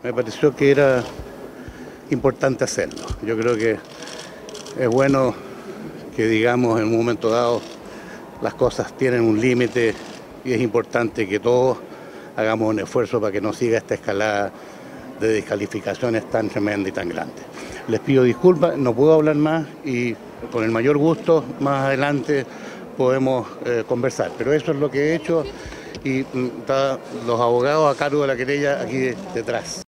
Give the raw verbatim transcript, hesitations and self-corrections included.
Me pareció que era importante hacerlo. Yo creo que es bueno que digamos en un momento dado las cosas tienen un límite y es importante que todos hagamos un esfuerzo para que no siga esta escalada de descalificaciones tan tremenda y tan grande. Les pido disculpas, no puedo hablar más y con el mayor gusto más adelante podemos eh, conversar, pero eso es lo que he hecho y mm, está los abogados a cargo de la querella aquí detrás.